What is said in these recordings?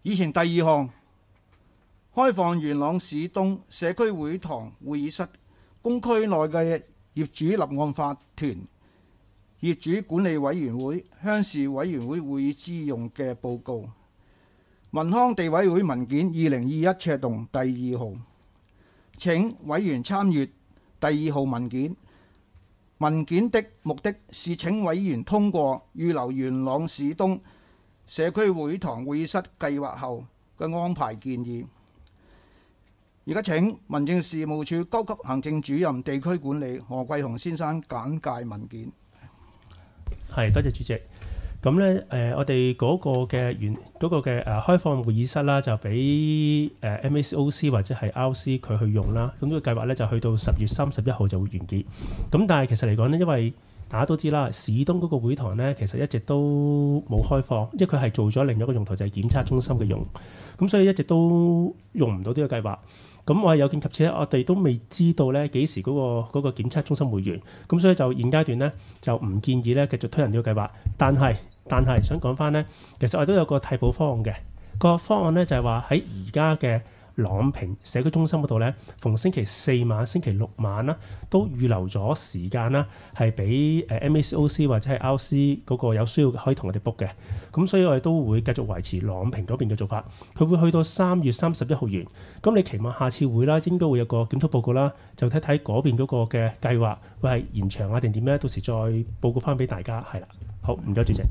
議程第二項，開放元朗市東社區會堂會議室公區內嘅業主立案法團業主管理委員會鄉事委員會會議之用嘅報告。文康地委會文件2021赤洞第2號，請委員參閱第2號文件。文件的目的是請委員通過預留元朗市東社區會堂會議室計劃後嘅安排建議。而家請民政事務處高級行政主任地區管理何桂雄先生簡介文件。 係，多謝主席。咁咧我哋嗰個嘅開放會議室啦，就俾MACOC 或者係 RC 佢去用啦。咁呢個計劃咧就去到10月31號就會完結。咁但係其實嚟講呢，因為大家都知啦，市東嗰個會堂咧其實一直都冇開放，即係佢係做咗另一個用途，就係檢測中心嘅用。咁所以一直都用唔到呢個計劃。咁我係有見及此，我哋都未知道咧幾時嗰個檢測中心會完。咁所以就現階段咧就唔建議咧繼續推行呢個計劃。但係想講翻咧，其實我哋都有個替補方案嘅。個方案咧就係話喺而家嘅朗屏社區中心嗰度咧，逢星期4晚、星期6晚啦，都預留咗時間啦，係俾MACOC 或者係 RC 嗰個有需要可以同我哋 book 嘅。咁所以我哋都會繼續維持朗屏嗰邊嘅做法。佢會去到3月31號完。咁你期望下次會啦，應該會有個檢討報告啦，就睇睇嗰邊嗰個嘅計劃會係延長啊定點咧，到時再報告翻俾大家。係啦，好，唔該主席。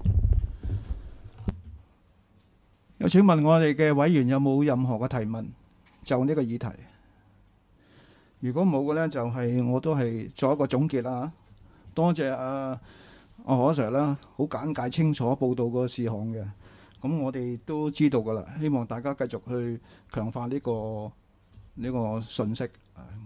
有請問我哋嘅委員有冇任何嘅提問就呢個議題？如果冇嘅呢，就我都係做一個總結啦。多謝阿何 Sir 啦，好簡介清楚報道個事項嘅。咁我哋都知道㗎啦，希望大家繼續去強化呢個信息。